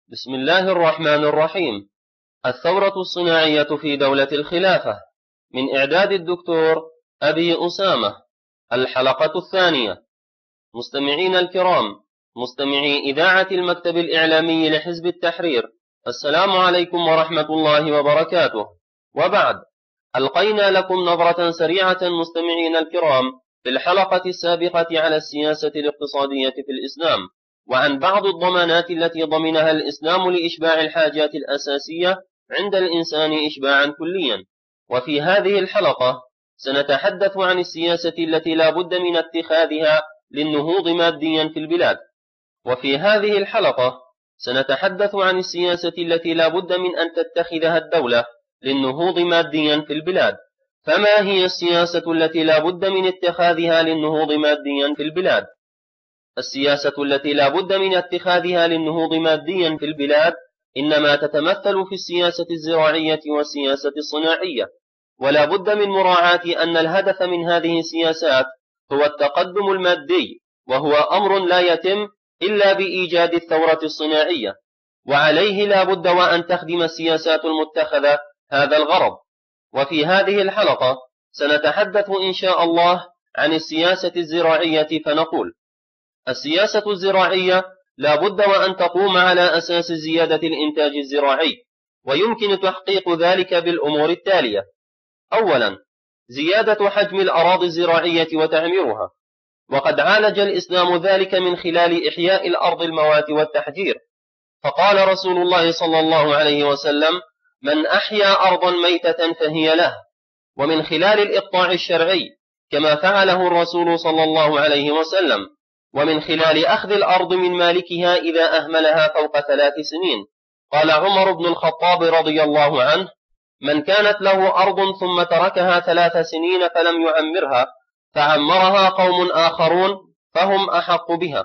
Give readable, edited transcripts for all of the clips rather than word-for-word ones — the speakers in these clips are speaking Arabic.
بسم الله الرحمن الرحيم. الثورة الصناعية في دولة الخلافة، من إعداد الدكتور أبي أسامة. الحلقة الثانية. مستمعين الكرام، مستمعي إذاعة المكتب الإعلامي لحزب التحرير، السلام عليكم ورحمة الله وبركاته. وبعد، ألقينا لكم نظرة سريعة مستمعين الكرام في الحلقة السابقة على السياسة الاقتصادية في الإسلام، وعن بعض الضمانات التي ضمنها الإسلام لإشباع الحاجات الأساسية عند الإنسان إشباعا كليا. وفي هذه الحلقة سنتحدث عن السياسة التي لا بد من اتخاذها للنهوض ماديا في البلاد. وفي هذه الحلقة سنتحدث عن السياسة التي لا بد من أن تتخذها الدولة للنهوض ماديا في البلاد. فما هي السياسة التي لا بد من اتخاذها للنهوض ماديا في البلاد؟ السياسة التي لا بد من اتخاذها للنهوض ماديا في البلاد إنما تتمثل في السياسة الزراعية والسياسة الصناعية، ولا بد من مراعاة أن الهدف من هذه السياسات هو التقدم المادي، وهو أمر لا يتم إلا بإيجاد الثورة الصناعية، وعليه لا بد وأن تخدم السياسات المتخذة هذا الغرض. وفي هذه الحلقة سنتحدث إن شاء الله عن السياسة الزراعية، فنقول: السياسة الزراعية لا بد وأن تقوم على أساس زيادة الإنتاج الزراعي، ويمكن تحقيق ذلك بالأمور التالية: أولا، زيادة حجم الأراضي الزراعية وتعميرها، وقد عالج الإسلام ذلك من خلال إحياء الأرض الموات والتحجير، فقال رسول الله صلى الله عليه وسلم: من أحيا أرضا ميتة فهي له، ومن خلال الإقطاع الشرعي كما فعله الرسول صلى الله عليه وسلم، ومن خلال أخذ الأرض من مالكها إذا أهملها فوق 3 سنين. قال عمر بن الخطاب رضي الله عنه: من كانت له أرض ثم تركها 3 سنين فلم يعمرها فعمرها قوم آخرون فهم أحق بها.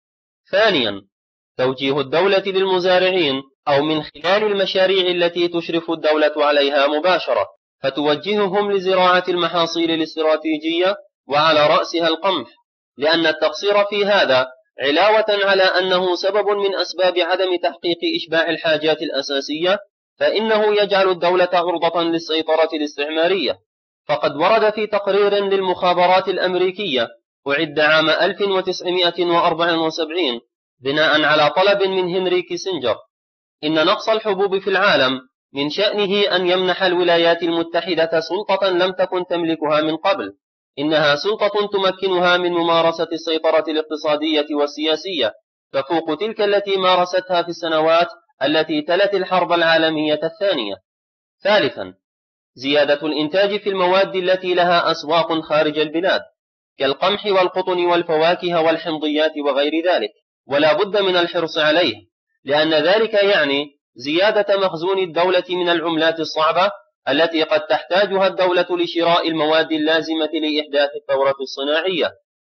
ثانيا، توجيه الدولة للمزارعين، أو من خلال المشاريع التي تشرف الدولة عليها مباشرة، فتوجههم لزراعة المحاصيل الاستراتيجية، وعلى رأسها القمح، لأن التقصير في هذا علاوة على أنه سبب من أسباب عدم تحقيق إشباع الحاجات الأساسية، فإنه يجعل الدولة عرضة للسيطرة الاستعمارية. فقد ورد في تقرير للمخابرات الأمريكية أعد عام 1974 بناء على طلب من هنري كيسنجر إن نقص الحبوب في العالم من شأنه أن يمنح الولايات المتحدة سلطة لم تكن تملكها من قبل، إنها سلطة تمكنها من ممارسة السيطرة الاقتصادية والسياسية تفوق تلك التي مارستها في السنوات التي تلت الحرب العالمية الثانية. ثالثا، زيادة الإنتاج في المواد التي لها أسواق خارج البلاد، كالقمح والقطن والفواكه والحمضيات وغير ذلك، ولا بد من الحرص عليه، لأن ذلك يعني زيادة مخزون الدولة من العملات الصعبة التي قد تحتاجها الدولة لشراء المواد اللازمة لإحداث الثورة الصناعية.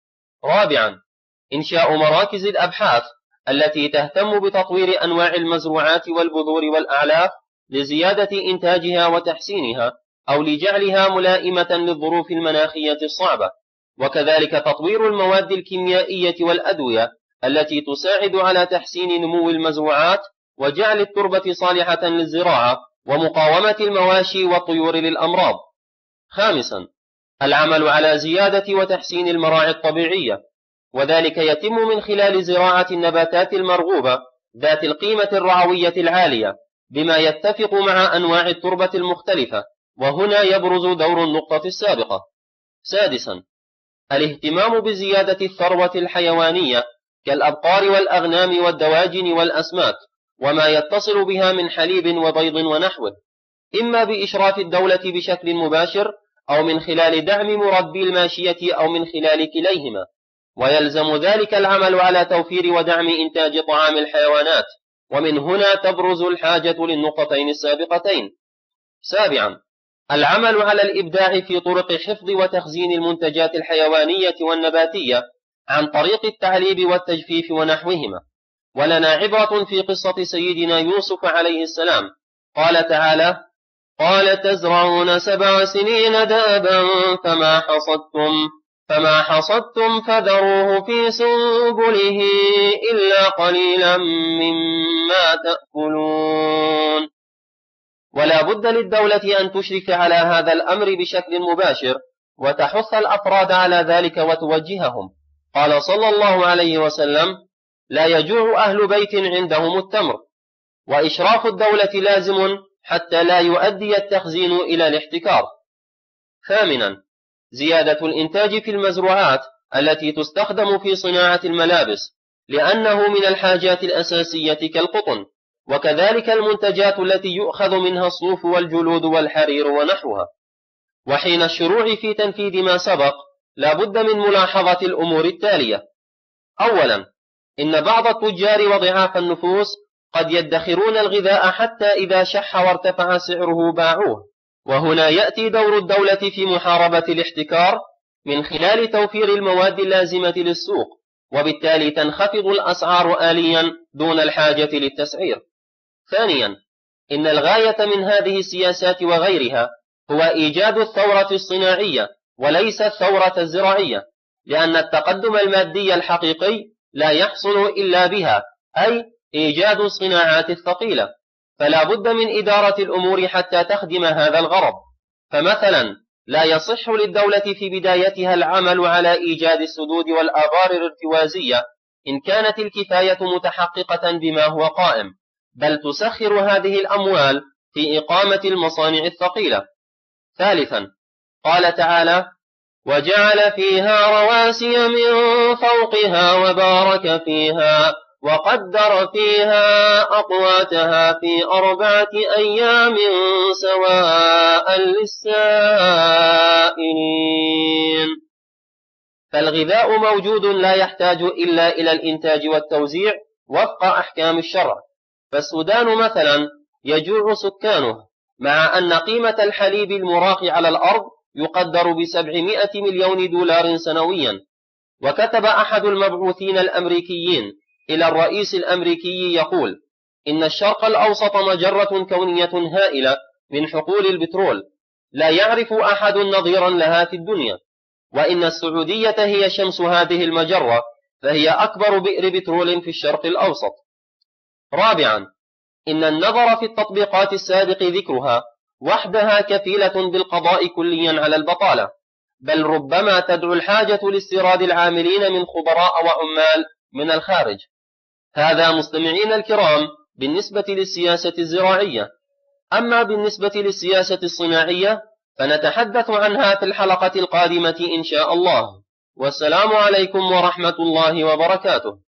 رابعا، إنشاء مراكز الأبحاث التي تهتم بتطوير أنواع المزروعات والبذور والأعلاف لزيادة إنتاجها وتحسينها، أو لجعلها ملائمة للظروف المناخية الصعبة، وكذلك تطوير المواد الكيميائية والأدوية التي تساعد على تحسين نمو المزروعات وجعل التربة صالحة للزراعة ومقاومة المواشي والطيور للأمراض. خامسا، العمل على زيادة وتحسين المراعي الطبيعية، وذلك يتم من خلال زراعة النباتات المرغوبة ذات القيمة الرعوية العالية بما يتفق مع أنواع التربة المختلفة، وهنا يبرز دور النقطة السابقة. سادسا، الاهتمام بزيادة الثروة الحيوانية كالأبقار والأغنام والدواجن والأسماك وما يتصل بها من حليب وبيض ونحوه، إما بإشراف الدولة بشكل مباشر أو من خلال دعم مربي الماشية أو من خلال كليهما، ويلزم ذلك العمل على توفير ودعم إنتاج طعام الحيوانات، ومن هنا تبرز الحاجة للنقطتين السابقتين. سابعا، العمل على الإبداع في طرق حفظ وتخزين المنتجات الحيوانية والنباتية عن طريق التعليب والتجفيف ونحوهما. ولنا عبرة في قصة سيدنا يوسف عليه السلام، قال تعالى: قال تزرعون 7 سنين دابا فما حصدتم فذروه في سنبله إلا قليلا مما تأكلون. ولا بد للدولة أن تشرف على هذا الأمر بشكل مباشر وتحث الأفراد على ذلك وتوجههم. قال صلى الله عليه وسلم: لا يجوع أهل بيت عندهم التمر. وإشراف الدولة لازم حتى لا يؤدي التخزين إلى الاحتكار. ثامنا، زيادة الإنتاج في المزروعات التي تستخدم في صناعة الملابس، لأنه من الحاجات الأساسية كالقطن، وكذلك المنتجات التي يؤخذ منها الصوف والجلود والحرير ونحوها. وحين الشروع في تنفيذ ما سبق لا بد من ملاحظة الأمور التالية. أولا، إن بعض التجار وضعاف النفوس قد يدخرون الغذاء حتى إذا شح وارتفع سعره باعوه، وهنا يأتي دور الدولة في محاربة الاحتكار من خلال توفير المواد اللازمة للسوق، وبالتالي تنخفض الأسعار آليا دون الحاجة للتسعير. ثانيا، إن الغاية من هذه السياسات وغيرها هو إيجاد الثورة الصناعية وليس الثورة الزراعية، لأن التقدم المادي الحقيقي لا يحصل إلا بها، أي إيجاد الصناعات الثقيلة. فلا بد من إدارة الأمور حتى تخدم هذا الغرض. فمثلا لا يصح للدولة في بدايتها العمل على إيجاد السدود والآبار الارتوازية إن كانت الكفاية متحققة بما هو قائم، بل تسخر هذه الأموال في إقامة المصانع الثقيلة. ثالثا، قال تعالى: وجعل فيها رواسي من فوقها وبارك فيها وقدر فيها أقواتها في 4 أيام سواء للسائلين. فالغذاء موجود لا يحتاج إلا إلى الإنتاج والتوزيع وفق أحكام الشرع. فالسودان مثلا يجوع سكانه، مع أن قيمة الحليب المراق على الأرض يقدر ب700 مليون دولار سنويا. وكتب أحد المبعوثين الأمريكيين إلى الرئيس الأمريكي يقول: إن الشرق الأوسط مجرة كونية هائلة من حقول البترول لا يعرف أحد نظيرا لها في الدنيا، وإن السعودية هي شمس هذه المجرة، فهي أكبر بئر بترول في الشرق الأوسط. رابعا، إن النظر في التطبيقات السابق ذكرها وحدها كفيلة بالقضاء كليا على البطالة، بل ربما تدعو الحاجة لاستيراد العاملين من خبراء وعمال من الخارج. هذا مستمعين الكرام بالنسبة للسياسة الزراعية. أما بالنسبة للسياسة الصناعية فنتحدث عنها في الحلقة القادمة إن شاء الله. والسلام عليكم ورحمة الله وبركاته.